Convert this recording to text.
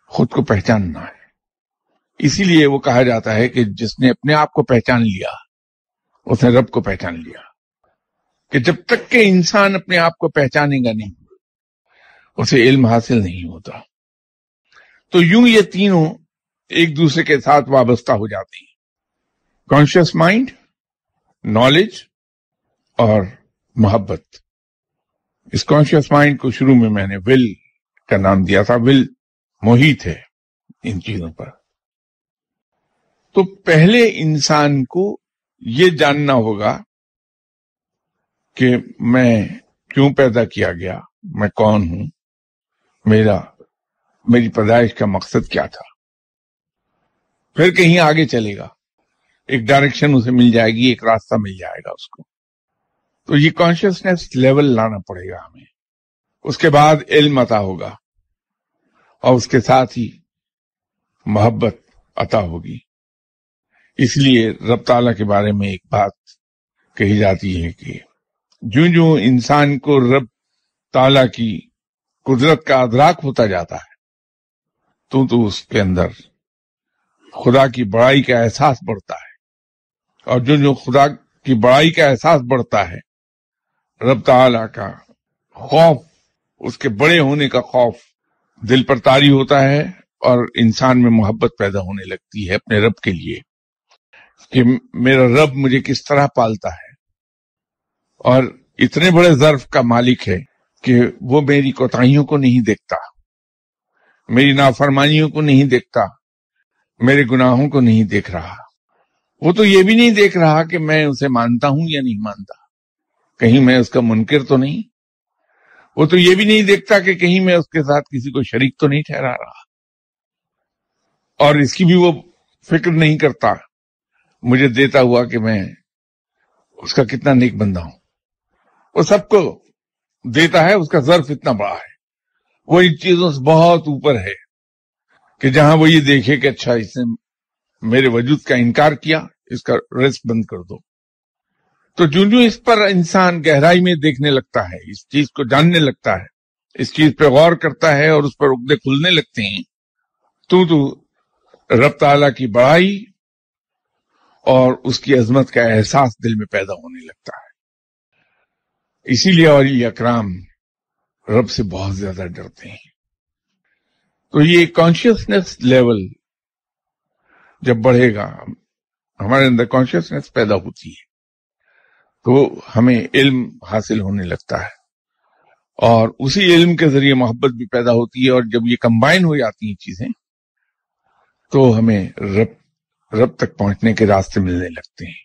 خود کو پہچاننا ہے. اسی لیے وہ کہا جاتا ہے کہ جس نے اپنے آپ کو پہچان لیا اس نے رب کو پہچان لیا. کہ جب تک کہ انسان اپنے آپ کو پہچانے گا نہیں اسے علم حاصل نہیں ہوتا. تو یوں یہ تینوں ایک دوسرے کے ساتھ وابستہ ہو جاتے ہیں. کانشیس مائنڈ، نالج اور محبت. اس کانشیس مائنڈ کو شروع میں نے ول کا نام دیا تھا. ول محیط ہے ان چیزوں پر. تو پہلے انسان کو یہ جاننا ہوگا کہ میں کیوں پیدا کیا گیا، میں کون ہوں، میری پیدائش کا مقصد کیا تھا. پھر کہیں آگے چلے گا، ایک ڈائریکشن اسے مل جائے گی، ایک راستہ مل جائے گا اس کو. تو یہ کانشیسنیس لیول لانا پڑے گا ہمیں. اس کے بعد علم عطا ہوگا اور اس کے ساتھ ہی محبت عطا ہوگی. اس لیے رب تعالیٰ کے بارے میں ایک بات کہی جاتی ہے کہ جو انسان کو رب تعالیٰ کی قدرت کا ادراک ہوتا جاتا ہے تو اس کے اندر خدا کی بڑائی کا احساس بڑھتا ہے. اور جو خدا کی بڑائی کا احساس بڑھتا ہے، رب تعالیٰ کا خوف، اس کے بڑے ہونے کا خوف دل پر طاری ہوتا ہے اور انسان میں محبت پیدا ہونے لگتی ہے اپنے رب کے لیے کہ میرا رب مجھے کس طرح پالتا ہے اور اتنے بڑے ظرف کا مالک ہے کہ وہ میری کوتاہیوں کو نہیں دیکھتا، میری نافرمانیوں کو نہیں دیکھتا، میرے گناہوں کو نہیں دیکھ رہا. وہ تو یہ بھی نہیں دیکھ رہا کہ میں اسے مانتا ہوں یا نہیں مانتا، کہیں میں اس کا منکر تو نہیں. وہ تو یہ بھی نہیں دیکھتا کہ کہیں میں اس کے ساتھ کسی کو شریک تو نہیں ٹھہرا رہا. اور اس کی بھی وہ فکر نہیں کرتا مجھے دیتا ہوا کہ میں اس کا کتنا نیک بندہ ہوں. وہ سب کو دیتا ہے، اس کا ظرف اتنا بڑا ہے، وہ ان چیزوں سے بہت اوپر ہے کہ جہاں وہ یہ دیکھے کہ اچھا اس نے میرے وجود کا انکار کیا، اس کا رزق بند کر دو. تو جو اس پر انسان گہرائی میں دیکھنے لگتا ہے، اس چیز کو جاننے لگتا ہے، اس چیز پہ غور کرتا ہے اور اس پر عقدے کھلنے لگتے ہیں تو رب تعالیٰ کی بڑائی اور اس کی عظمت کا احساس دل میں پیدا ہونے لگتا ہے. اسی لیے اولیاء اکرام رب سے بہت زیادہ ڈرتے ہیں. تو یہ کانشیسنیس لیول جب بڑھے گا، ہمارے اندر کانشیسنیس پیدا ہوتی ہے تو ہمیں علم حاصل ہونے لگتا ہے اور اسی علم کے ذریعے محبت بھی پیدا ہوتی ہے. اور جب یہ کمبائن ہو جاتی ہیں چیزیں تو ہمیں رب تک پہنچنے کے راستے ملنے لگتے ہیں.